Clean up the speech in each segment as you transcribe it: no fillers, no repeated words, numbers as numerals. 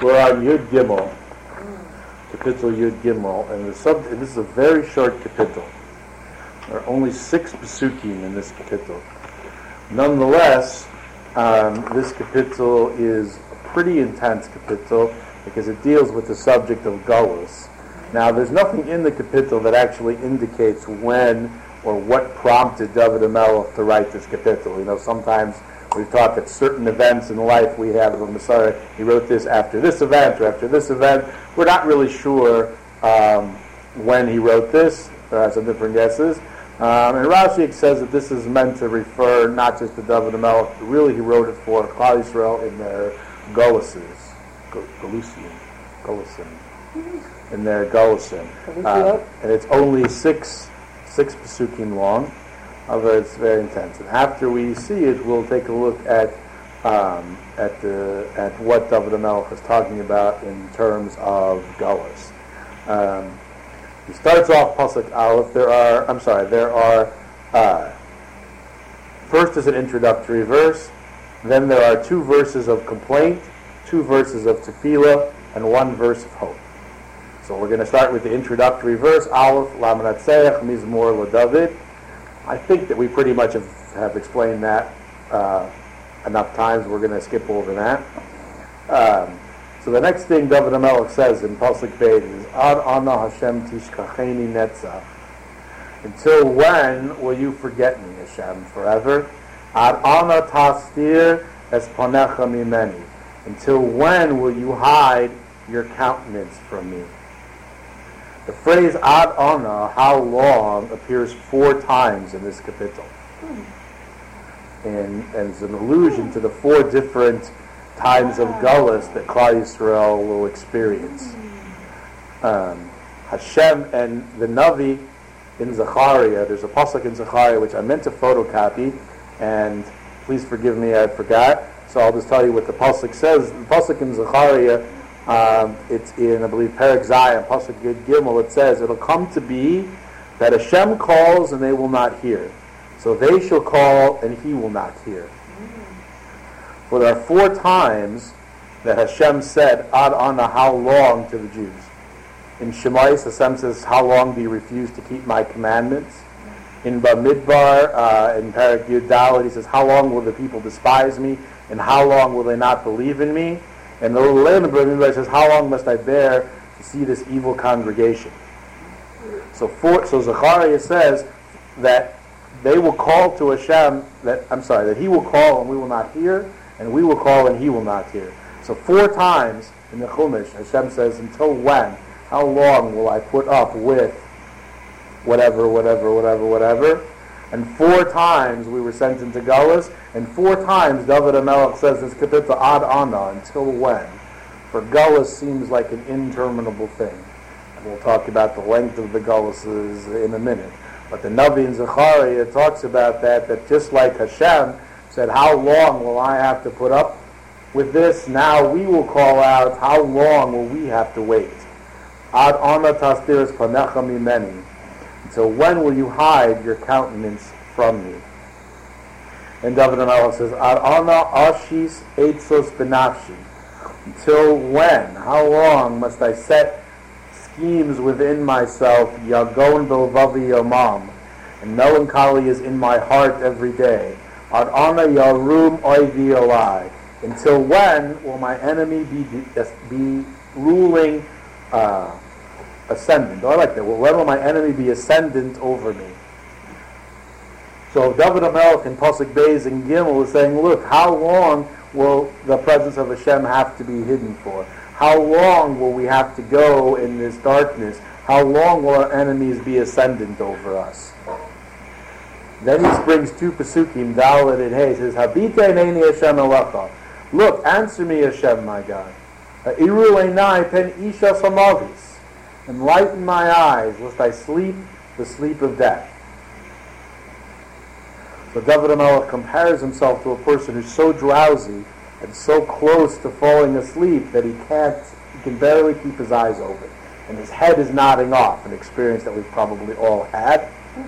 We're on Yud Gimel, Kapitel Yud Gimel, and this is a very short Kapitel. There are only 6 Pesukim in this Kapitel. Nonetheless, this Kapitel is a pretty intense Kapitel because it deals with the subject of Galus. Now, there's nothing in the Kapitel that actually indicates when or what prompted David HaMelech to write this Kapitel. You know, sometimes we talk at certain events in life, we have the Messiah, he wrote this after this event or after this event. We're not really sure when he wrote this. There are some different guesses. And Rashi says that this is meant to refer not just to David HaMelech, but really he wrote it for Klal Yisrael in their Golusim, in their Golusim. And it's only six Pesukim long. However, it's very intense. And after we see it, we'll take a look at what David HaMelech is talking about in terms of Galus. He starts off Pasuk Aleph. There are first is an introductory verse, then there are 2 verses of complaint, 2 verses of tefillah, and 1 verse of hope. So we're going to start with the introductory verse, Aleph, Lamanatseach, Mizmor LaDavid. I think that we pretty much have explained that enough times. We're going to skip over that. So the next thing David HaMelech says in Pasuk Beit is, Ad ana Hashem tishkacheni netzach. Until when will you forget me, Hashem, forever? Ad ana tastir es panecha mimeni. Until when will you hide your countenance from me? The phrase Ad ana, how long, appears 4 times in this kapitel. And it's an allusion to the 4 different times of Galus that Klal Yisrael will experience. Hashem and the Navi in Zechariah, there's a pasuk in Zechariah which I meant to photocopy, and please forgive me, I forgot, so I'll just tell you what the pasuk says. The pasuk in Zechariah, it's in, I believe, Perek Zayin, pasuk Yud Gimel, it says, it'll come to be that Hashem calls and they will not hear. So they shall call and he will not hear. For there are 4 times that Hashem said, Ad ana, how long, to the Jews. In Shemais, Hashem says, how long do you refuse to keep my commandments? In Bamidbar, in Perek Yud Dalet, he says, how long will the people despise me? And how long will they not believe in me? And the Leilin Bamidbar says, how long must I bear to see this evil congregation? So Zechariah says that they will call to Hashem, that he will call and we will not hear, and we will call and he will not hear. So 4 times in the Chumash, Hashem says, until when? How long will I put up with whatever? And 4 times we were sent into Galus, and 4 times David HaMelech says this kapitel Ad ana, until when? For Galus seems like an interminable thing. And we'll talk about the length of the Galuses in a minute. But the Navi in Zechariah talks about that just like Hashem said, how long will I have to put up with this? Now we will call out, how long will we have to wait? Ad ana tastir es panecha mimeni. Until when will you hide your countenance from me? And David HaMelech says, Ad ana ashis eitzos benafshi. Until when? How long must I set schemes within myself? Yagon bilvavi yomam. And melancholy is in my heart every day. Ad ana yarum oivi olai. Until when will my enemy be ruling ascendant? I like that. Well, when will my enemy be ascendant over me? So David HaMelech in Pasuk Beis and Gimel is saying, look, how long will the presence of Hashem have to be hidden for? How long will we have to go in this darkness? How long will our enemies be ascendant over us? Then he brings 2 Pesukim, Dalet and Hey. He says, Habite neini Hashem elecha. Look, answer me, Hashem, my God. Iru einai pen isha samavis. Enlighten my eyes, lest I sleep the sleep of death. So David HaMelech compares himself to a person who's so drowsy and so close to falling asleep that he can barely keep his eyes open. And his head is nodding off, an experience that we've probably all had.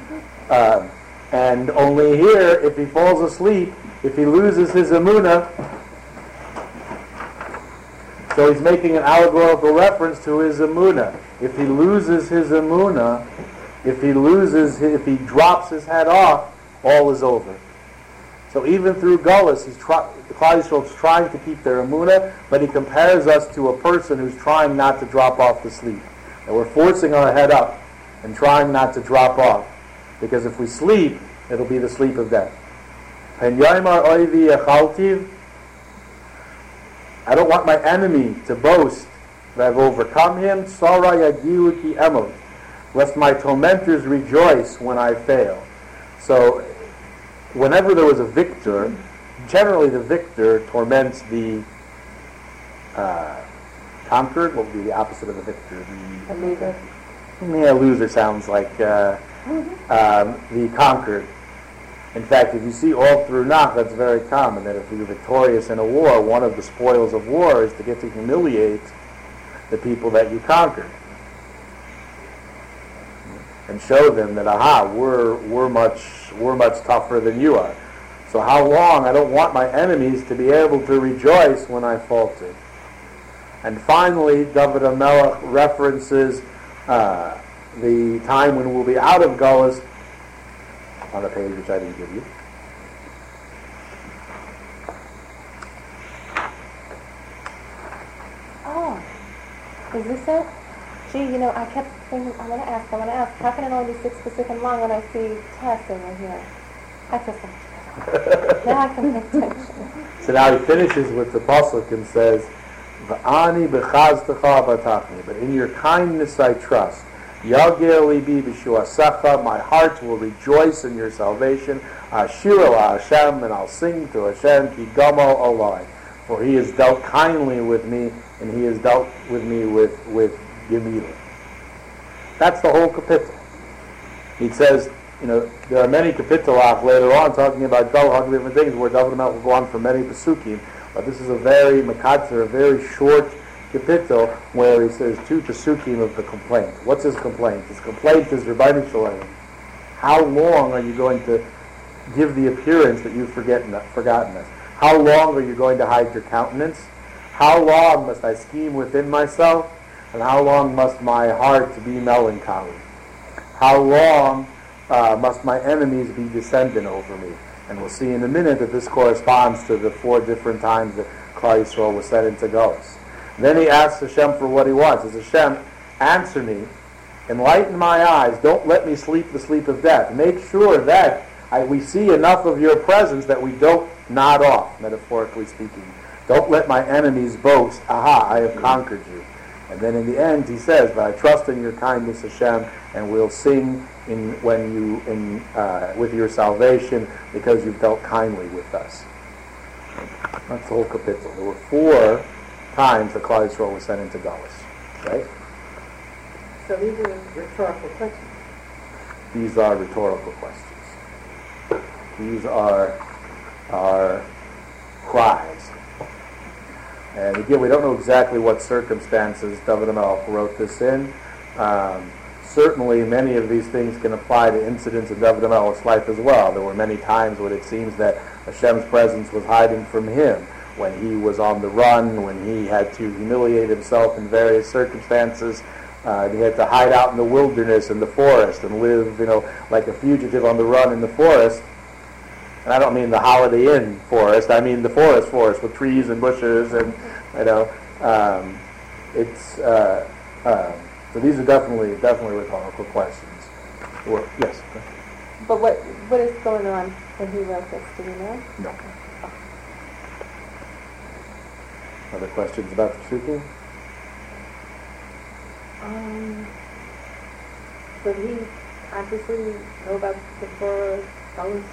And only here, if he falls asleep, if he loses his emunah, So he's making an allegorical reference to his emunah. If he loses his emunah, if he drops his head off, all is over. So even through Gullus, the Klal Yisrael is trying to keep their emunah, but he compares us to a person who's trying not to drop off to sleep. And we're forcing our head up and trying not to drop off. Because if we sleep, it'll be the sleep of death. And Yaimar Oivi Echaltiv, I don't want my enemy to boast that I've overcome him. Sara Yagiu Ki Emot, lest my tormentors rejoice when I fail. So, whenever there was a victor, generally the victor torments the conquered. What would be the opposite of a victor? A loser. Yeah, loser sounds like the conquered. In fact, if you see all through Nach, that's very common, that if you're victorious in a war, one of the spoils of war is to get to humiliate the people that you conquered. And show them that, we're much tougher than you are. So how long? I don't want my enemies to be able to rejoice when I falter. And finally, David HaMelech references the time when we'll be out of Gullus on a page which I didn't give you. Oh, is this it? Gee, I kept thinking, I want to ask. How can it only be 6 Pesachim long when I see testing right here? I feel so now I can pay attention. So now he finishes with the pasuk and says, "V'ani b'chaztecha batachni," but in your kindness I trust. Yagir libi b'shuasecha, my heart will rejoice in your salvation. Ashira la Hashem, and I'll sing to Hashem, ki gamo olai, for He has dealt kindly with me, and He has dealt with me with Gemilah. That's the whole kapitel. He says, there are many kapitelach later on talking about different things where David HaMelech will go on for many pasukim, but this is a very makatzer, a very short kapitel where he says 2 pasukim of the complaint. What's his complaint? His complaint is, Rebbeinu Shalom, how long are you going to give the appearance that you've forgotten us? How long are you going to hide your countenance? How long must I scheme within myself? And how long must my heart be melancholy? How long must my enemies be descendant over me? And we'll see in a minute that this corresponds to the 4 different times that Klal Yisrael was sent into Gullus. Then he asks Hashem for what he wants. He says, Hashem, answer me, enlighten my eyes, don't let me sleep the sleep of death. Make sure that we see enough of your presence that we don't nod off, metaphorically speaking. Don't let my enemies boast, I have conquered you. And then in the end he says, but I trust in your kindness, Hashem, and we'll sing with your salvation because you've dealt kindly with us. That's the whole kapitel. There were 4 times the Klal Yisrael was sent into Gullus, right? So these are rhetorical questions. These are rhetorical questions. These are our cries. And again, we don't know exactly what circumstances David HaMelech wrote this in. Certainly, many of these things can apply to incidents in David HaMelech's life as well. There were many times when it seems that Hashem's presence was hiding from him, when he was on the run, when he had to humiliate himself in various circumstances. He had to hide out in the wilderness, in the forest, and live, like a fugitive on the run in the forest. And I don't mean the Holiday Inn forest. I mean the forest with trees and bushes, and so these are definitely rhetorical questions. Yes. But what is going on when he wrote this? Do you know? No. Other questions about the Psukim? But he obviously know about the 4 scholars,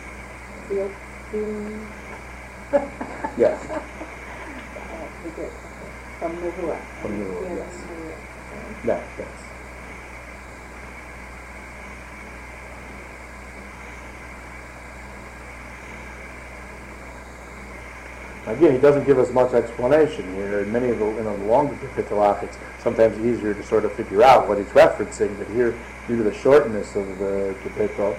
Yes. He did. From Nevuah. From Nevuah, yes. Yes. Again, he doesn't give us much explanation here. In many of the longer kapitelach, it's sometimes easier to sort of figure out what he's referencing. But here, due to the shortness of the kapitel,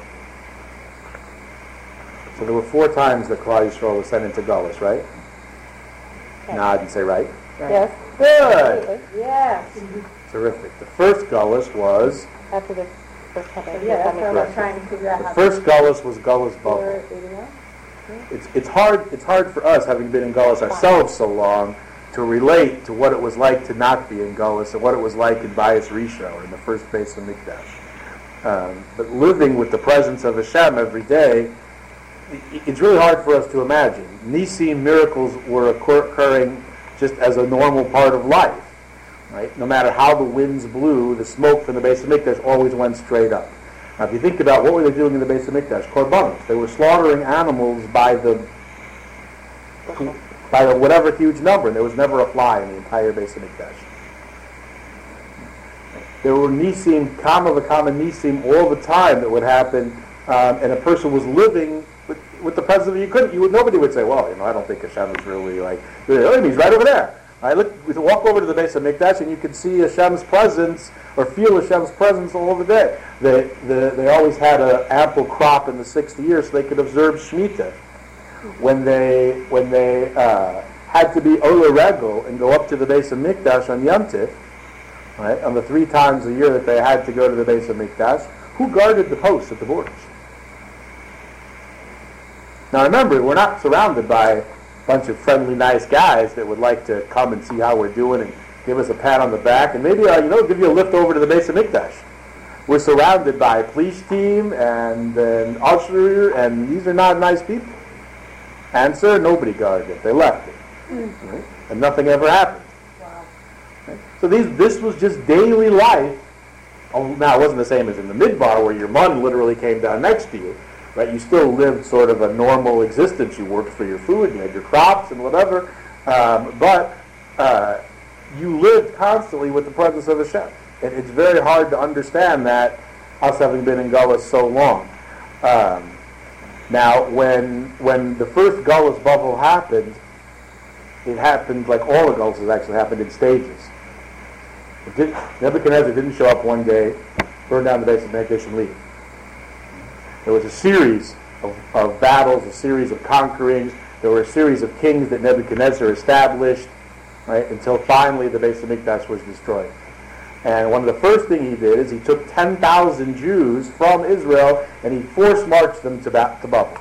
so there were 4 times that Klal Yisrael was sent into Gullus, right? Okay. No, I didn't say right. Yes. Good. Yes. Terrific. The first gullus was, After the first couple. So, yeah, that's what Right. I'm trying to figure out the how. first gullus was gullus bubble. 481? It's hard for us, having been in Gullus ourselves so long, to relate to what it was like to not be in Gullus and what it was like in Bayis Risha or in the first base of Mikdash. But living with the presence of Hashem every day, it's really hard for us to imagine. Nisim miracles were occurring just as a normal part of life. Right? No matter how the winds blew, the smoke from the base of Mikdash always went straight up. Now, if you think about what were they doing in the base of Mikdash, korbanos, they were slaughtering animals by whatever huge number, and there was never a fly in the entire base of Mikdash. There were nisim, kama v'kama nisim, all the time that would happen, and a person was living with the presence of nobody would say, well, I don't think Hashem is really like, he's right over there. I we walk over to the base of Mikdash and you can see Hashem's presence or feel Hashem's presence all over the day. They always had an ample crop in the 6th year so they could observe Shemitah. When they had to be Ola Regel and go up to the base of Mikdash on Yom Tif, right, on the 3 times a year that they had to go to the base of Mikdash, who guarded the posts at the borders? Now remember, we're not surrounded by bunch of friendly, nice guys that would like to come and see how we're doing and give us a pat on the back and maybe, give you a lift over to the base of Mikdash. We're surrounded by a police team and an usher, and these are not nice people. Answer, nobody guarded it. They left it. Right? And nothing ever happened. Wow. Right? So this was just daily life. Oh, now, it wasn't the same as in the Midbar where your mun literally came down next to you. Right, you still lived sort of a normal existence. You worked for your food, you had your crops and whatever, but you lived constantly with the presence of Hashem. And it's very hard to understand that, us having been in Gullus so long. Now, when the first Gullus bubble happened, it happened like all the Gulluses actually happened in stages. Nebuchadnezzar didn't show up one day, burn down the base of Mikdash and leave. There was a series of battles, a series of conquerings. There were a series of kings that Nebuchadnezzar established, right, until finally the base of Mikdash was destroyed. And one of the first things he did is he took 10,000 Jews from Israel and he force-marched them to Babel.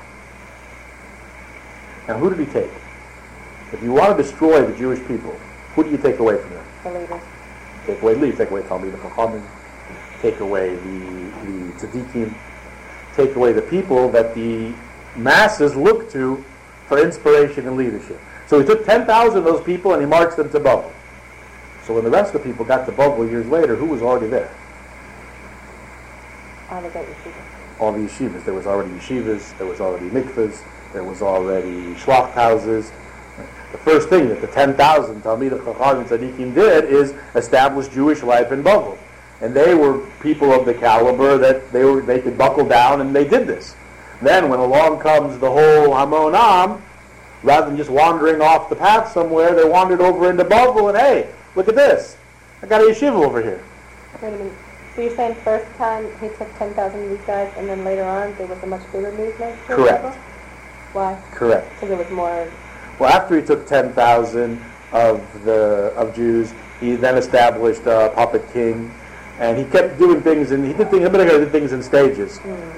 Now, who did he take? If you want to destroy the Jewish people, who do you take away from them? The leaders. Take away leaders, take away Talmid Chachamim, take away the tzaddikim, take away the people that the masses look to for inspiration and leadership. So he took 10,000 of those people and he marched them to Babel. So when the rest of the people got to Babel years later, who was already there? All the great yeshivas. All the yeshivas. There was already yeshivas, there was already mikvahs, there was already shlach houses. The first thing that the 10,000 Talmid Chacham and Tzaddikim did is establish Jewish life in Babel. And they were people of the caliber that they could buckle down, and they did this. Then when along comes the whole Hamon Am, rather than just wandering off the path somewhere, they wandered over into Babel and, hey, look at this. I got a yeshiva over here. Wait a minute. So you're saying first time he took 10,000 of these guys, and then later on there was a much bigger movement? Correct. Why? Correct. Because there was more... Well, after he took 10,000 of Jews, he then established a puppet king, and he kept doing things, and he did things in stages.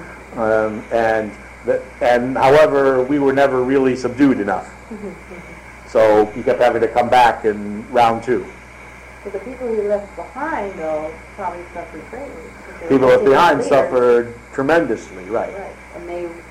And however, we were never really subdued enough. So he kept having to come back in round 2. So the people he left behind, though, probably suffered greatly. People left behind suffered tremendously, right. Right, and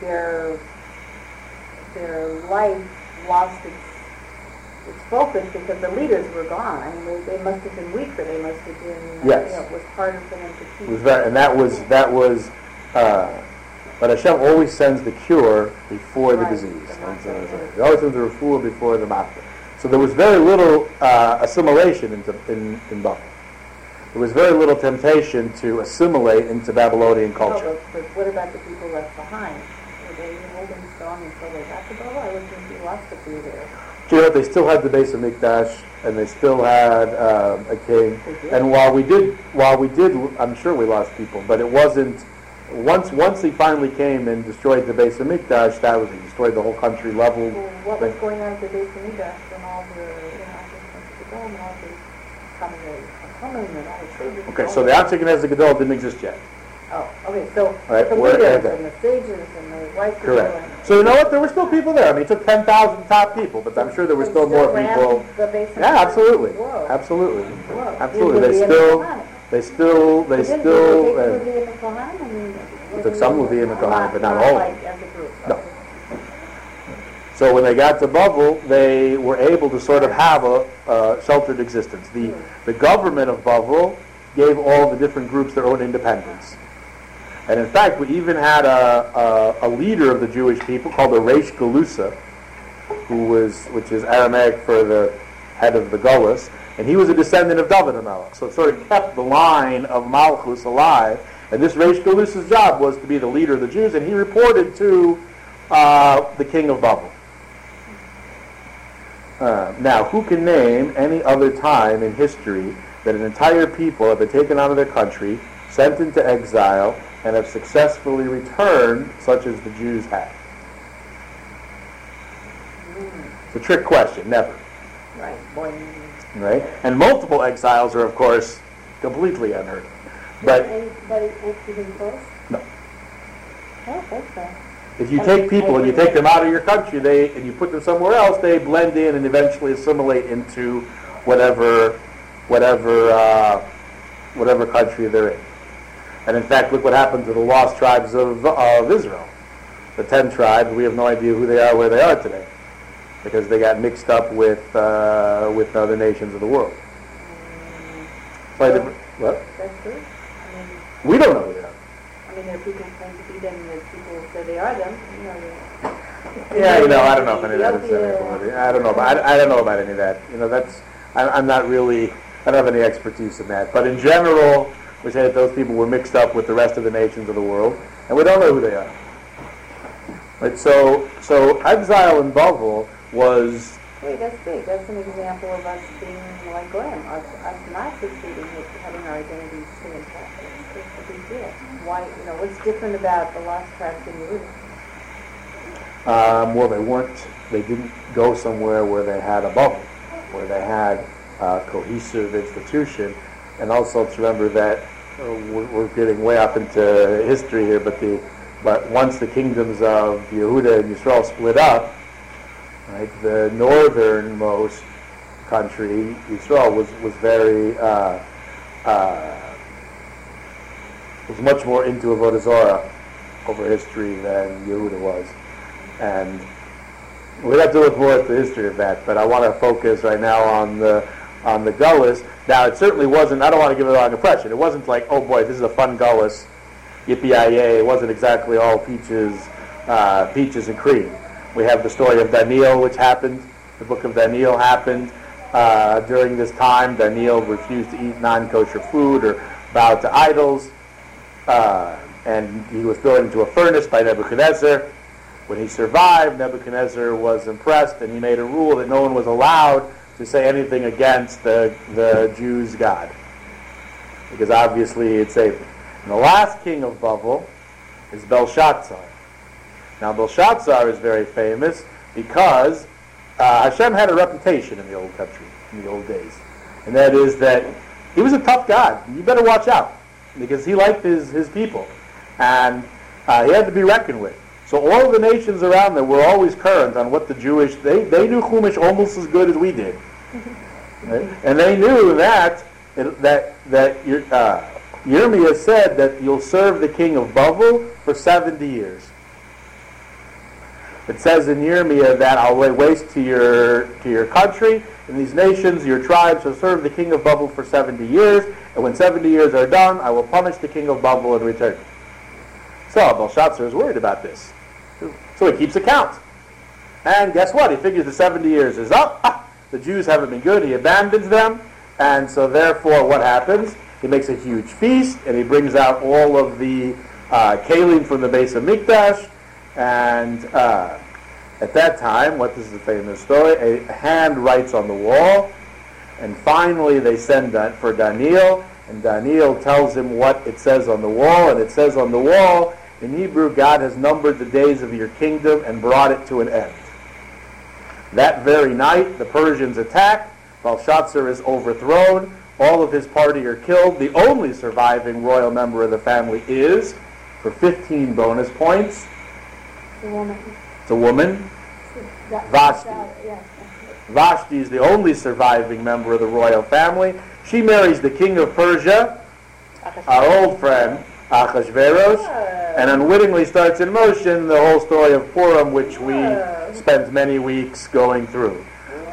their life lost its focus because the leaders were gone. I mean, they must have been weaker. They must have been. Yes. It was harder for them to keep. It was very, and that was. But Hashem always sends the cure before the disease. He always sends the refuah before the matzah. So there was very little assimilation in Babel. There was very little temptation to assimilate into Babylonian culture. No, but what about the people left behind? Were they holding strong until they got to Babel? I would think he lost a few there. Do you know, they still had the base of Mikdash, and they still had a king. And while we did, I'm sure we lost people, but it wasn't. Once he finally came and destroyed the base of Mikdash, that was, he destroyed the whole country level. Well, what was going on at the base of Mikdash when all the and all these coming and Okay, so the Antigonez Gadol didn't exist yet. Oh, okay, so Right, the we're- leaders okay. and the sages and the white people. Correct. So you know what? There were still people there. I mean, it took 10,000 top people, but I'm sure there were still more people. Yeah, absolutely. Whoa. Absolutely. Whoa. Absolutely. They They still, took some Levium and Kohanim, but not all of them. Like as a group. No. So when they got to Bavel, they were able to sort of have a sheltered existence. The government of Bavel gave all the different groups their own independence. And in fact, we even had a leader of the Jewish people called the Reish Galusa, which is Aramaic for the head of the Gullus, and he was a descendant of David HaMelech. So it sort of kept the line of Malchus alive. And this Reish Galusa's job was to be the leader of the Jews, and he reported to the king of Bavel. Now, who can name any other time in history that an entire people have been taken out of their country, sent into exile, and have successfully returned, such as the Jews have? It's a trick question, never. Right. Boing. Right? And multiple exiles are, of course, completely unheard of. But Anybody answer him first? no. I don't think so. If you take people and you take them out of your country, and you put them somewhere else, they blend in and eventually assimilate into whatever country they're in. And in fact, look what happened to the lost tribes of Israel. The 10 tribes, we have no idea who they are, where they are today, because they got mixed up with other nations of the world. What? That's true. I mean, We don't know who they are. I mean, there are people who claim to be them, and there's people who say they are them. You know, Yeah, I don't know if any of that is anything. I don't know about any of that. I'm not really. I don't have any expertise in that. But in general, we say that those people were mixed up with the rest of the nations of the world, and we don't know who they are. Right. So exile in Bavel was. Wait, that's big. That's an example of us being like Graham, us not succeeding with having our identities too intact. It's a big deal. Why? What's different about the lost tribes in Yehuda? Well, they didn't go somewhere where they had a bubble, where they had a cohesive institution. And also to remember that we're getting way up into history here, but once the kingdoms of Yehuda and Yisrael split up, right, the northernmost country, Yisrael, was very was much more into Avodah Zarah over history than Yehuda was. And we'd have to look more at the history of that, but I want to focus right now on the Gullus. Now, it certainly wasn't, I don't want to give it the wrong impression, it wasn't like, oh boy, this is a fun Gullus, yippee-yi-yay. It wasn't exactly all peaches and cream. We have the story of Daniel, which happened, the book of Daniel happened during this time. Daniel refused to eat non-kosher food or bowed to idols, and he was thrown into a furnace by Nebuchadnezzar. When he survived, Nebuchadnezzar was impressed, and he made a rule that no one was allowed to say anything against the Jews' God, because obviously it saved them. And the last king of Bavel is Belshazzar. Now, Belshazzar is very famous because Hashem had a reputation in the old country, in the old days, and that is that he was a tough God. You better watch out, because he liked his people, and he had to be reckoned with. So all of the nations around there were always current on what the Jewish, they knew Chumash almost as good as we did. Right? And they knew that Yirmiyah said that you'll serve the king of Bavel for 70 years. It says in Yirmiyah that I'll lay waste to your country, and these nations, your tribes, shall serve the king of Bavel for 70 years, and when 70 years are done, I will punish the king of Bavel and return. So Belshazzar is worried about this. So he keeps account. And guess what? He figures the 70 years is up. The Jews haven't been good. He abandons them. And so therefore what happens? He makes a huge feast, and he brings out all of the kalim from the base of Mikdash. And at that time, what is the famous story? A hand writes on the wall. And finally they send that for Daniel. And Daniel tells him what it says on the wall. And it says on the wall, in Hebrew, God has numbered the days of your kingdom and brought it to an end. That very night, the Persians attacked. Belshazzar is overthrown. All of his party are killed. The only surviving royal member of the family is, for 15 bonus points, The woman. it's a woman. Vashti. Vashti is the only surviving member of the royal family. She marries the king of Persia, our old friend, Achashverosh, and unwittingly starts in motion the whole story of Purim, which we spent many weeks going through.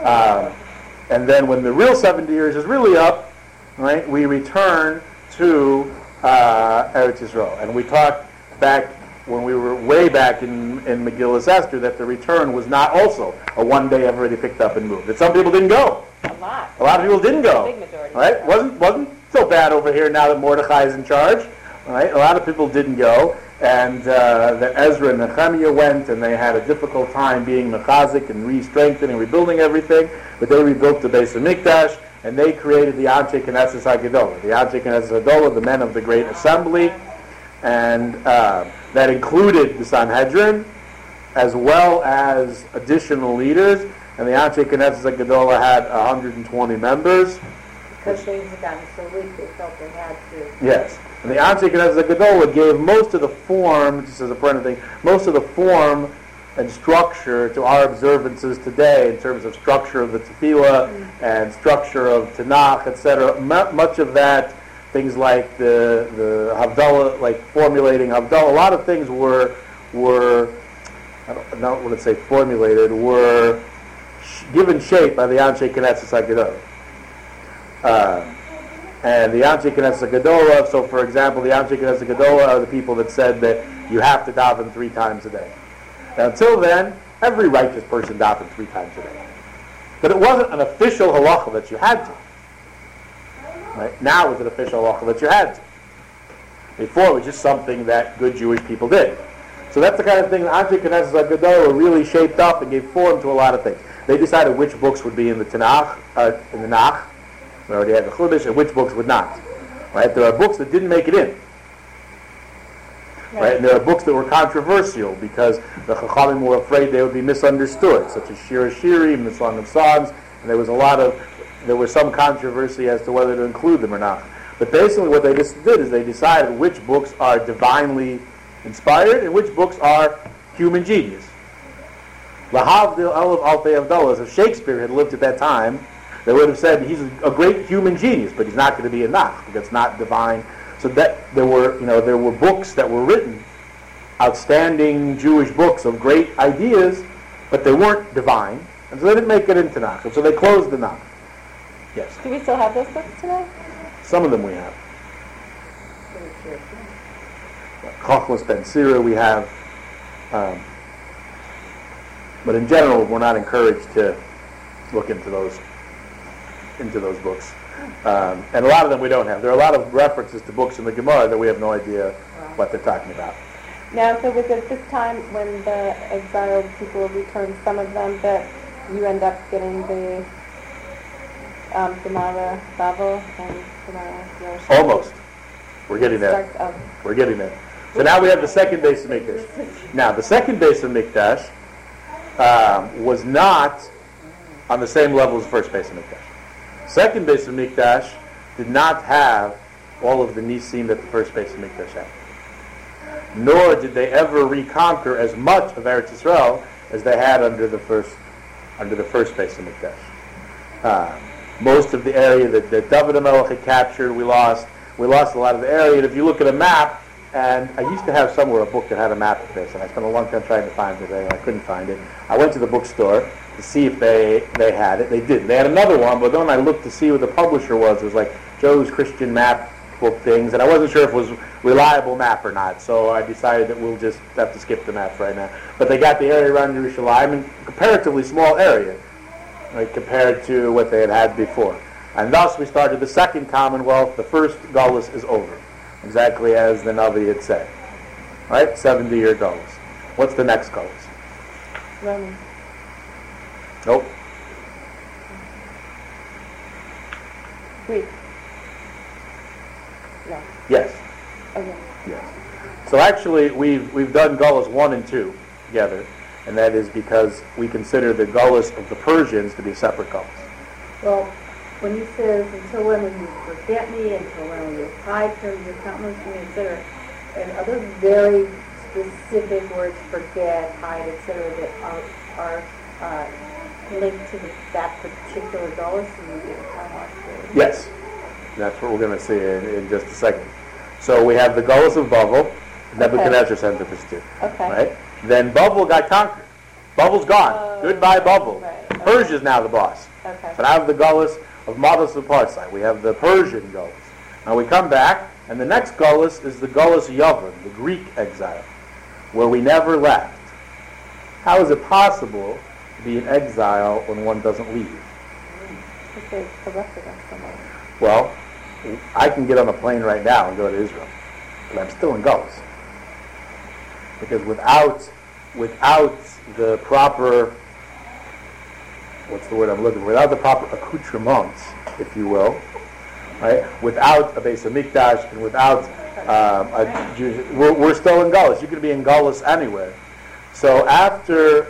And then when the real 70 years is really up, right, we return to Eretz Yisrael. And we talked back when we were way back in Megillas Esther that the return was not also a one day everybody picked up and moved. That some people didn't go. A lot. A lot of people didn't go. Big majority. Right? Wasn't so bad over here now that Mordechai is in charge. Right? A lot of people didn't go, and that Ezra and Nehemiah went, and they had a difficult time being mechazik and re-strengthening, rebuilding everything. But they rebuilt the Beis Hamikdash, and they created the Anshe Knesset HaGedolah. The Anshe Knesset HaGedolah, the men of the Great Assembly, and that included the Sanhedrin, as well as additional leaders. And the Anshe Knesset HaGedolah had 120 members. Because things had gotten so weak, they felt they had to. Yes. And the Anshe Knesset HaGedolah gave most of the form, just as a point of thing, most of the form and structure to our observances today in terms of structure of the Tefillah and structure of Tanakh, etc. Much of that, things like the Havdalah, like formulating Havdalah, a lot of things were I don't want to say formulated, were given shape by the Anshe Knesset HaGedolah. And the Anshe Knesset HaGedolah, so for example, the Anshe Knesset HaGedolah are the people that said that you have to daven 3 times a day. Now, until then, every righteous person davened 3 times a day. But it wasn't an official halacha that you had to. Right? Now it's an official halacha that you had to. Before it was just something that good Jewish people did. So that's the kind of thing that Anshe Knesset HaGedolah really shaped up and gave form to a lot of things. They decided which books would be in the Tanakh, in the Nach. We already had the Chumash, and which books would not. Right? There are books that didn't make it in. Right? And there are books that were controversial because the Chachamim were afraid they would be misunderstood, such as Shir HaShirim, the Song of Songs, and there was some controversy as to whether to include them or not. But basically what they just did is they decided which books are divinely inspired and which books are human genius. Lahavdil Elef Alpei Avdalah, if Shakespeare had lived at that time, they would have said he's a great human genius, but he's not going to be a Nach, because it's not divine. So that there were books that were written, outstanding Jewish books of great ideas, but they weren't divine, and so they didn't make it into Nach, and so they closed the Nach. Yes. Do we still have those books today? Some of them we have. Chochmas Ben Sira we have, but in general we're not encouraged to look into those books. And a lot of them we don't have. There are a lot of references to books in the Gemara that we have no idea what they're talking about. Now, so was it this time when the exiled people returned, some of them, that you end up getting the Gemara Babel and Gemara Yerushalayim? Almost. We're getting there. We're getting there. So now we have the second Beis Hamikdash. Now, the second Beis Hamikdash was not on the same level as the first Beis Hamikdash. Second Beis Hamikdash did not have all of the nisim that the first Beis Hamikdash had. Nor did they ever reconquer as much of Eretz Yisrael as they had under the first Beis Hamikdash. Most of the area that David HaMelech had captured, we lost a lot of the area. And if you look at a map, and I used to have somewhere a book that had a map of this, and I spent a long time trying to find it, and I couldn't find it. I went to the bookstore to see if they had it. They didn't. They had another one, but then when I looked to see who the publisher was, it was like Joe's Christian Map book things, and I wasn't sure if it was a reliable map or not, so I decided that we'll just have to skip the maps right now. But they got the area around Yerushalayim, and comparatively small area, right, compared to what they had before. And thus we started the second Commonwealth. The first Gullus is over, exactly as the Navi had said. Right? 70-year Gullus. What's the next Gullus? Roman. Nope. Greek. No. Yes. Okay. Yes. So actually, we've done Gullus 1 and 2 together, and that is because we consider the Gullus of the Persians to be a separate Gullus. Well, when he says, until when will you forget me, until when will you hide from your countenance from me, etc., and other very specific words, forget, hide, etc., that are linked to that particular Golos, and you get time off. Yes, that's what we're going to see in just a second. So we have the Golos of Bavel. Nebuchadnezzar sent this to. Okay. Right? Then Bavel got conquered. Babel's gone. Goodbye, Bavel. Right. Okay. Persia's now the boss. Okay. So now we have the Golos of Mados of Parsai. We have the Persian Golos. Now we come back, and the next Golos is the Golos Yavin, the Greek exile, where we never left. How is it possible to be in exile when one doesn't leave? Because they arrested us somewhere. Well, I can get on a plane right now and go to Israel, but I'm still in Golos. Because without the proper, what's the word I'm looking for? Without the proper accoutrements, if you will, right? Without a Beis Hamikdash and without a Jewish, we're still in Golos. You could be in Golos anywhere. So after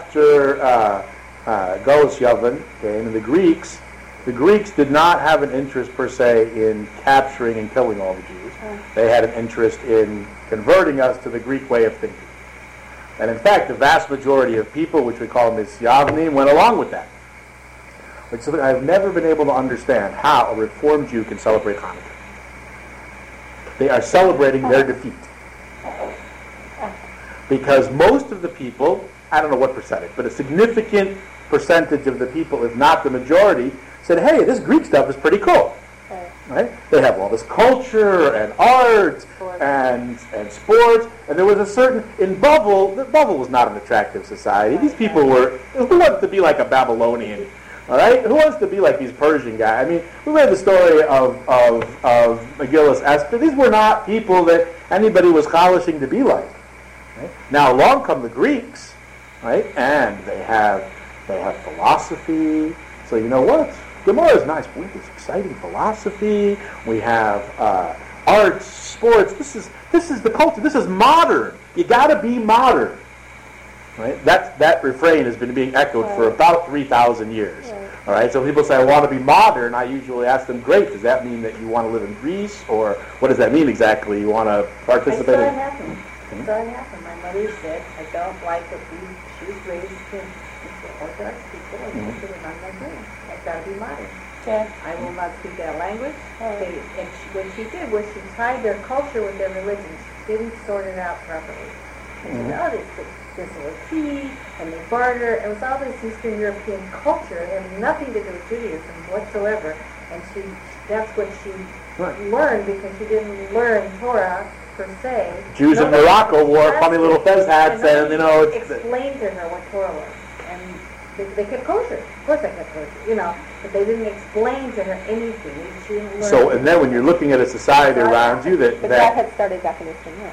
Golos Yavin came, and the Greeks did not have an interest per se in capturing and killing all the Jews. They had an interest in converting us to the Greek way of thinking. And in fact, the vast majority of people, which we call Misyavnim, went along with that. Which I've never been able to understand how a Reformed Jew can celebrate Hanukkah. They are celebrating their defeat. Because most of the people, I don't know what percentage, but a significant percentage of the people, if not the majority, said, hey, this Greek stuff is pretty cool. Right? They have all this culture and art and sports, and there was a certain, in Bavel was not an attractive society. These people who wants to be like a Babylonian? All right? Who wants to be like these Persian guys? I mean, we read the story of Megillus Esther. These were not people that anybody was choshing to be like. Right? Now along come the Greeks, right? And they have philosophy. So you know what? Gemara is nice. We have this exciting philosophy. We have arts, sports. This is the culture. This is modern. You got to be modern, right? That refrain has been being echoed for about 3,000 years. All right. So people say, "I want to be modern." I usually ask them, "Great. Does that mean that you want to live in Greece, or what does that mean exactly? You want to participate?" I saw it happen. I saw it happen. My mother said, "I don't like that she was raised in Orthodox people, and most of it on my brain. I've got to be modern. Yeah. I will not speak that language." What she did was she tied their culture with their religion. She didn't sort it out properly. And she said, this is a tea, and they barter. It was all this Eastern European culture. It had nothing to do with Judaism whatsoever. And that's what she learned, because she didn't learn Torah per se. Jews in Morocco wore funny little fez hats, and explained to her what Torah was. And they kept kosher. Of course they kept kosher, but they didn't explain to her anything. She didn't learn. So, and then when you're looking at a society around you But that had started back in Eastern Europe.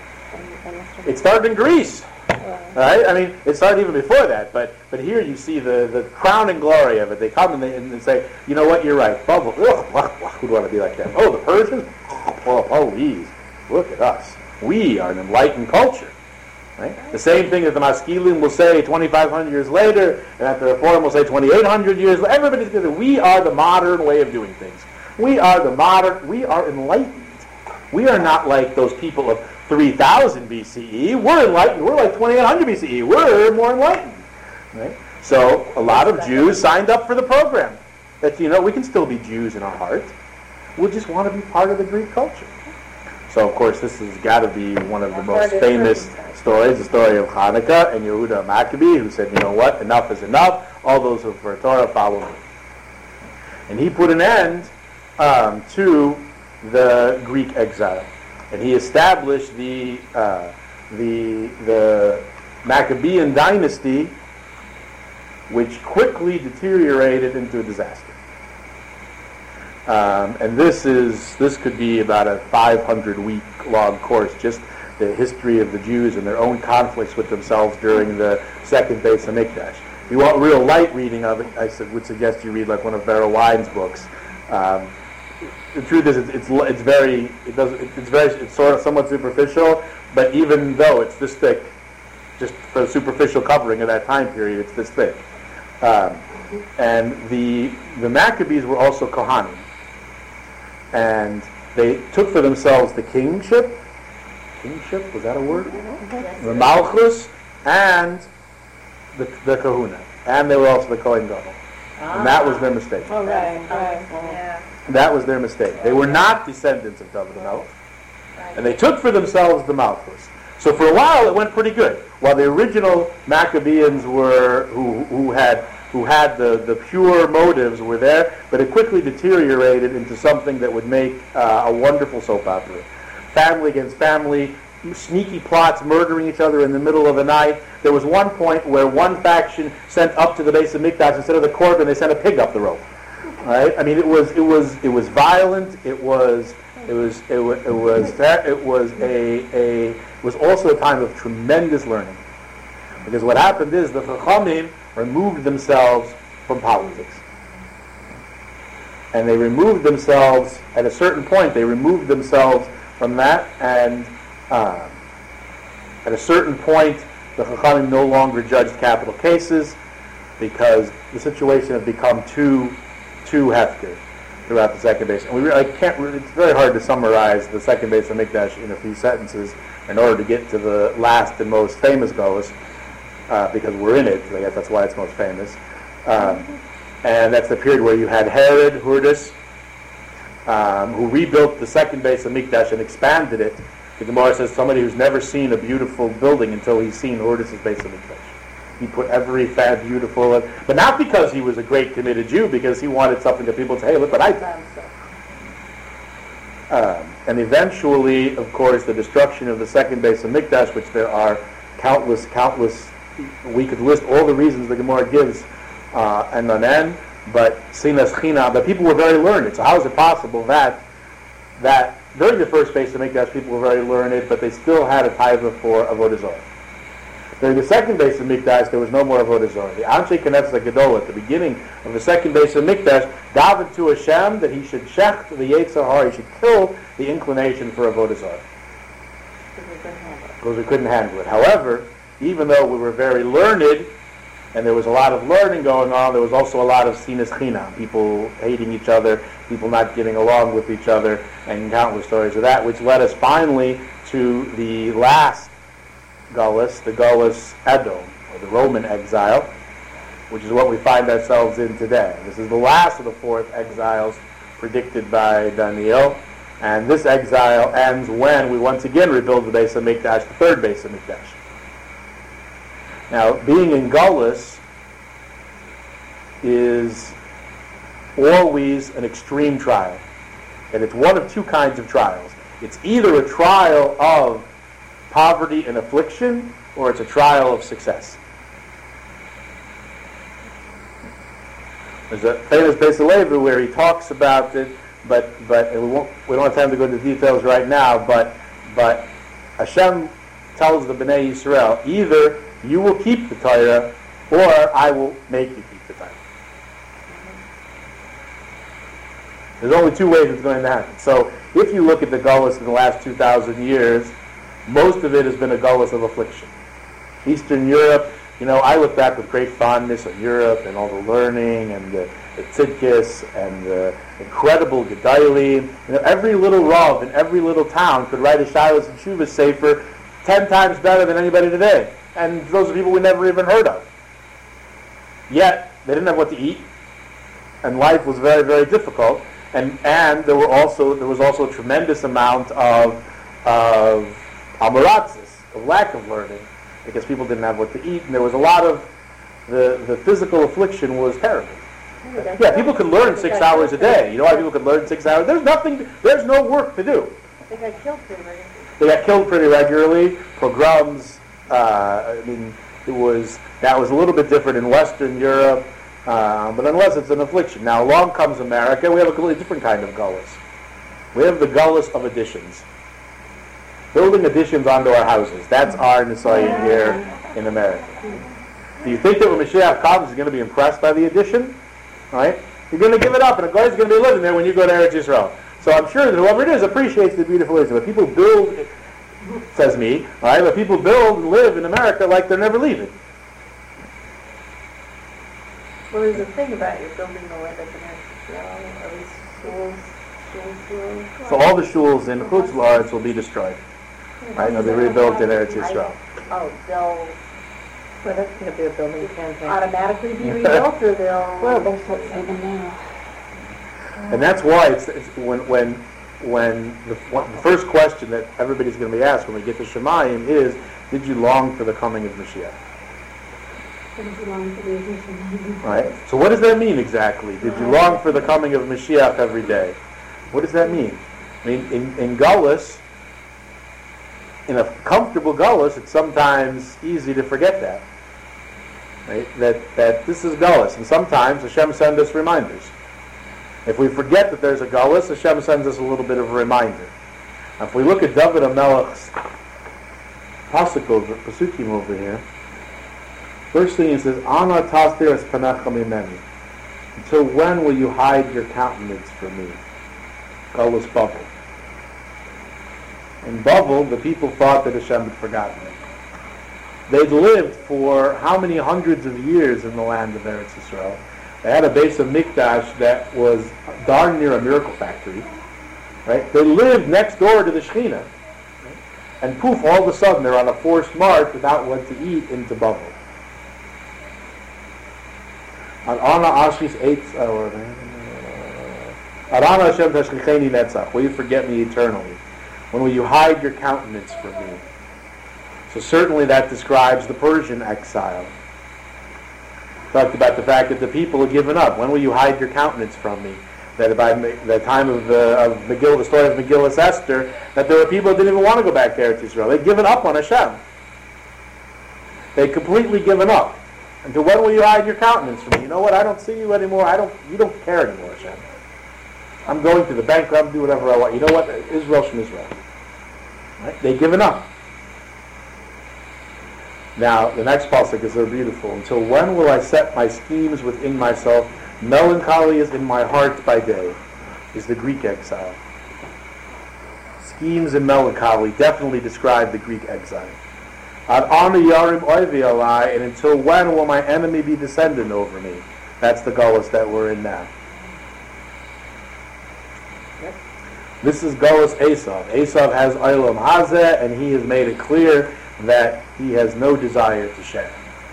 It started in Greece. Right? I mean, it started even before that, but here you see the crowning glory of it. They come and they say, you know what, you're right. Bavel, who'd want to be like that? Oh, the Persians? Oh, please, look at us. We are an enlightened culture. Right? The same thing that the Maskilim will say 2,500 years later, and that the Reform will say 2,800 years later. Everybody's going to say, we are the modern way of doing things. We are enlightened. We are not like those people of 3,000 BCE. We're enlightened. We're like 2,800 BCE. We're more enlightened. Right? So a lot of Jews signed up for the program. That, we can still be Jews in our heart. We just want to be part of the Greek culture. So, of course, this has got to be one of the most famous stories, the story of Hanukkah and Yehuda Maccabee, who said, you know what, enough is enough. All those who are for Torah, follow me. And he put an end to the Greek exile. And he established the Maccabean dynasty, which quickly deteriorated into a disaster. And this could be about a 500-week-long course, just the history of the Jews and their own conflicts with themselves during the second Beis Hamikdash. If you want real light reading of it, I would suggest you read like one of Vera Wine's books. The truth is, it's sort of somewhat superficial, but even though it's this thick, just for the superficial covering of that time period, it's this thick. And the Maccabees were also Kohanim. And they took for themselves the kingship, was that a word? The Malchus, and the Kahuna. And they were also the Kohen Gadol. And that was their mistake. Oh, right. Yeah. That was their mistake. They were not descendants of David HaMelech. And they took for themselves the Malchus. So for a while it went pretty good. While the original Maccabeans were, who had the pure motives were there, but it quickly deteriorated into something that would make a wonderful soap opera. Family against family, sneaky plots, murdering each other in the middle of the night. There was one point where one faction sent up to the base of Mikdash, instead of the korban, they sent a pig up the rope. Right? I mean, it was violent. It was also a time of tremendous learning, because what happened is the Chachamim removed themselves from politics, and they removed themselves at a certain point. They removed themselves from that, and at a certain point, the Chachamim no longer judged capital cases because the situation had become too hefty throughout the second base. And it's very hard to summarize the second base of Mikdash in a few sentences in order to get to the last and most famous Golos, because we're in it. I guess that's why it's most famous. And that's the period where you had Herod Hurdas, who rebuilt the second base of Mikdash and expanded it. The Gemara says somebody who's never seen a beautiful building until he's seen Hurdas' base of Mikdash. He put every fad beautiful, but not because he was a great committed Jew, because he wanted something that people would say, hey, look what I done. And eventually, of course, the destruction of the second base of Mikdash, which there are countless, we could list all the reasons the Gemara gives, and on end, but sinas china, but people were very learned. So how is it possible that during the first base of Mikdash people were very learned, but they still had a taiva for Avodah Zarah? During the second base of Mikdash, there was no more Avodah Zarah. The Anshe Knesset Gadol, at the beginning of the second base of Mikdash, davened to Hashem that he should shecht the Yetzer Hara, he should kill the inclination for Avodah Zarah. Because we couldn't handle it. However, even though we were very learned, and there was a lot of learning going on, there was also a lot of sinas china, people hating each other, people not getting along with each other, and countless stories of that, which led us finally to the last Gullus, the Gullus Edom, or the Roman exile, which is what we find ourselves in today. This is the last of the fourth exiles predicted by Daniel, and this exile ends when we once again rebuild the base of Mikdash, the third base of Mikdash. Now, being in Gullus is always an extreme trial, and it's one of two kinds of trials. It's either a trial of poverty and affliction, or it's a trial of success. There's a famous Beis Levi where he talks about it, but we don't have time to go into details right now, but Hashem tells the Bnei Yisrael, either you will keep the Torah, or I will make you keep the Torah. There's only two ways it's going to happen. So if you look at the Gullus in the last 2,000 years, most of it has been a Gullus of affliction. Eastern Europe, I look back with great fondness on Europe and all the learning and the tzidkis and the incredible Gedalim. Every little Rav in every little town could write a Shilas and Shuvas Sefer 10 times better than anybody today. And those are people we never even heard of. Yet, they didn't have what to eat, and life was very, very difficult. And there was also a tremendous amount of amaratzis, of lack of learning, because people didn't have what to eat, and there was a lot of the physical affliction was terrible. Yeah, people could learn 6 hours a day. You know why people could learn 6 hours? There's no work to do. They got killed pretty regularly. They got killed pretty regularly. Pogroms. That was a little bit different in Western Europe, but unless it's an affliction. Now along comes America, we have a completely different kind of Gullus. We have the Gullus of additions. Building additions onto our houses. That's our Nisayin here in America. Do you think that when Mashiach comes, he's going to be impressed by the addition? Right? You're going to give it up, and a guy's going to be living there when you go to Eretz Yisrael. So I'm sure that whoever it is appreciates the beautiful Israel. But people build, says me, all right, but people build and live in America like they're never leaving. Well, there's a thing about your building the land up in Israel, at least schools. So all the shuls in Chutz La'aretz will be destroyed. Right? They'll be rebuilt in Eretz Yisrael. Oh, they'll Well, that's going to be a building campaign. automatically be rebuilt, or they'll... Well, they should say them now. And that's why it's when the first question that everybody's going to be asked when we get to Shemayim is, did you long for the coming of Mashiach? Right? So what does that mean exactly? Did you long for the coming of Mashiach every day? What does that mean? I mean, in Gullus, in a comfortable Gullus, it's sometimes easy to forget that. Right? That this is Gullus, and sometimes Hashem sends us reminders. If we forget that there's a Gullus, Hashem sends us a little bit of a reminder. Now, if we look at David HaMelech's Pasukim over here, first thing he says, Ana tastir es panecha mimeni. Until when will you hide your countenance from me? Gullus Bavel. In Bavel, the people thought that Hashem had forgotten them. They'd lived for how many hundreds of years in the land of Eretz Yisrael. They had a base of Mikdash that was darn near a miracle factory. Right? They lived next door to the Shekhinah. Right? And poof, all of a sudden they're on a forced march without what to eat into Bavel. Will you forget me eternally? When will you hide your countenance from me? So certainly that describes the Persian exile. Talked about the fact that the people had given up. When will you hide your countenance from me? That by the time of Megillah, the story of Megillah Esther, that there were people that didn't even want to go back to Eretz Yisrael. They'd given up on Hashem. They'd completely given up. Until when will you hide your countenance from me? You know what? I don't see you anymore. You don't care anymore, Hashem. I'm going to the bank. I'm do whatever I want. You know what? Israel from Israel. Right? They've given up. Now, the next pasuk is so beautiful. Until when will I set my schemes within myself? Melancholy is in my heart by day, is the Greek exile. Schemes and melancholy definitely describe the Greek exile. And until when will my enemy be descendant over me? That's the Gullus that we're in now. Yep. This is Gullus Esav. Esav has Olam Hazeh, and he has made it clear that he has no desire to share.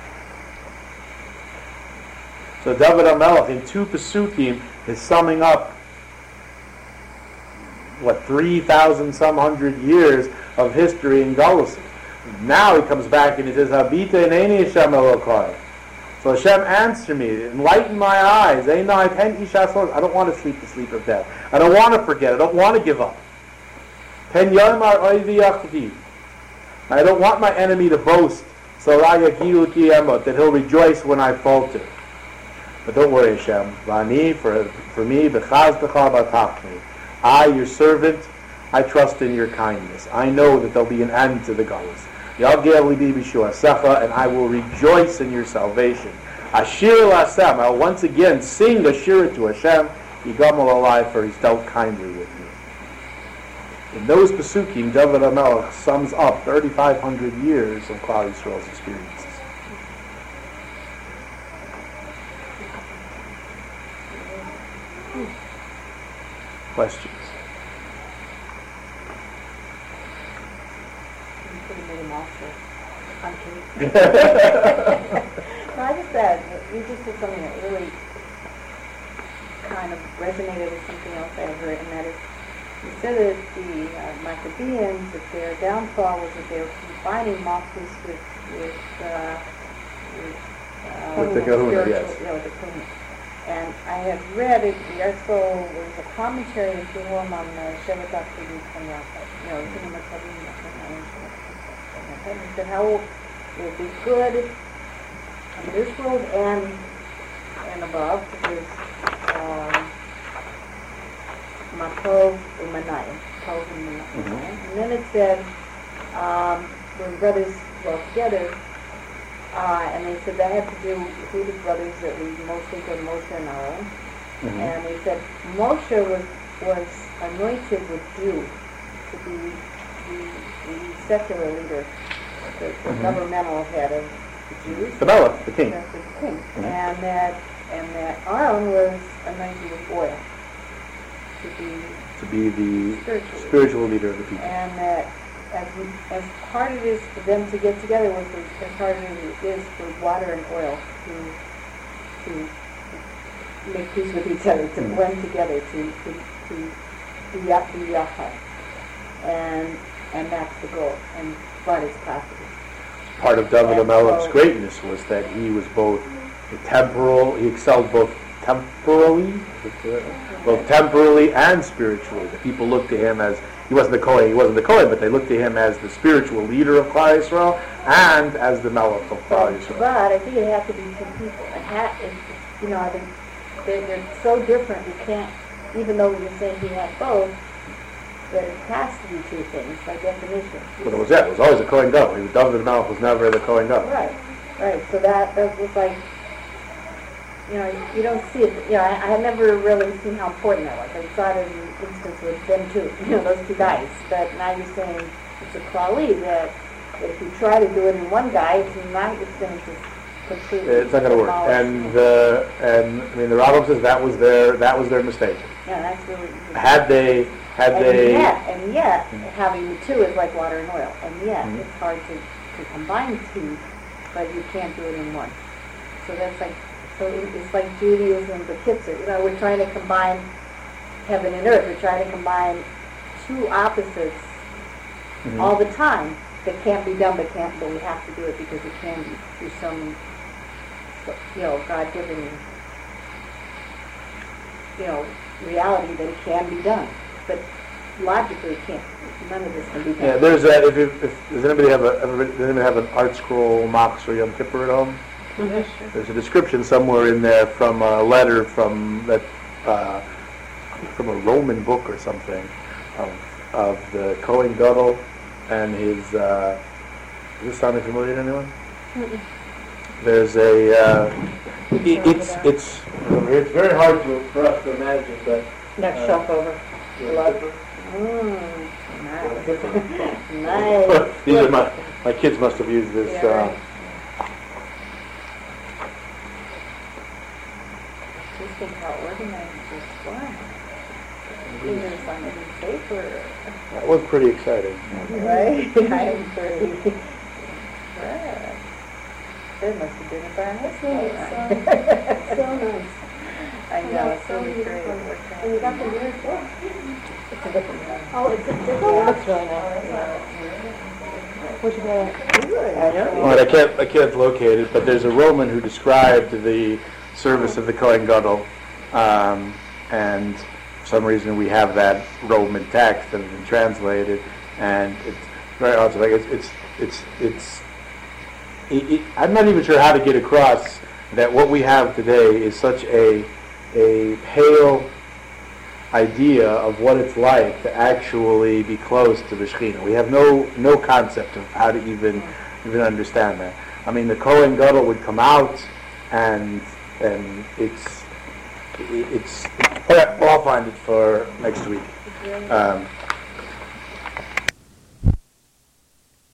So David HaMelech in 2 Pesukim is summing up 3,000 some hundred years of history in Gullus. Now he comes back and he says, Habita ineni Hashem Elokai. So Hashem, answer me, enlighten my eyes. I don't want to sleep the sleep of death. I don't want to forget. I don't want to give up. I don't want my enemy to boast, that he'll rejoice when I falter. But don't worry, Hashem. For me, I, your servant, I trust in your kindness. I know that there'll be an end to the Gullus. And I will rejoice in your salvation. Ashir Lasem, I'll once again sing a shira to Hashem, Yigamal alive, for he's dealt kindly with me. In those Pesukim, David HaMelech sums up 3,500 years of Klal Yisrael's experiences. Questions? No, I just said, you just said something that really kind of resonated with something else I had heard, and that is, you said that the Maccabeans, that their downfall was that they were combining Malchus with the Kahuna, yes. With the Kahuna. And I had read it, the article was a commentary in Tehom on Shevet HaKadim from and he said how it will be good in this world and above, because Matov Umanayim, Tov and Manayim. And then it said when brothers dwell together, and they said that had to do who the brothers that we mostly go to Moshe and Aaron. And they said Moshe was anointed with dew to be the secular leader, the governmental head of the Jews. The Melech, the king. The king. And that and that Aaron was anointed with oil to be the spiritual spiritual leader of the people. and that as hard it is for them to get together with, as hard as it is for water and oil to make peace with each other, to blend together, to be yachad. And that's the goal, but it's possible. Part of David And HaMelech's so- greatness was that he was both he excelled both temporally and spiritually. The people looked to him as, he wasn't the Kohen, but they looked to him as the spiritual leader of Klal Yisrael and as the Melech of Klal Yisrael. But I think it had to be two people. I think they're so different. You can't, even though you're saying he had both, that it has to be two things by definition. But it was that. It was always a Kohen Gadol. David HaMelech was never the Kohen Gadol. Right. So that was like, you don't see it. I had never really seen how important that was. I saw it in an instance with them two, those two guys. But now you're saying it's a klali that if you try to do it in one guy, it's going to just completely. It's not going to work. And the Rambam says that was their mistake. Yeah, that's really. And yet, having the two is like water and oil. And yet, it's hard to combine two, but you can't do it in one. So that's like. So it's like Judaism, the Kitzur. We're trying to combine heaven and earth. We're trying to combine two opposites all the time that can't be done, but we have to do it because it can be through some, God-given, reality that it can be done. But logically, it can't. None of this can be done. Yeah, there's that. Does anybody have an art scroll Mach for Yom Kippur at home? Mm-hmm. There's a description somewhere in there from a letter from a Roman book or something of the Kohen Gadol and his. Does this sound familiar to anyone? Mm-mm. There's it's very hard for us to imagine, but Next shelf over. Nice. These are my kids must have used this. Yeah, right. Just think how organized this was. Even on any paper. That was pretty exciting. Right? I am pretty impressed. There must have been a bar mitzvah. So nice. I know, it's so really great. beautiful. And you got the mirrors there? It's a different one. Oh, it's a different Yeah, one. it's really nice. Which one? Well, I can't locate it, but there's a Roman who described the service of the Kohen Gadol, and for some reason we have that Roman text that has been translated, and it's very awesome. Like I'm not even sure how to get across that what we have today is such a pale idea of what it's like to actually be close to the Shekhinah. We have no concept of how to even understand that. I mean, the Kohen Gadol would come out, and it's. Well, I'll find it for next week.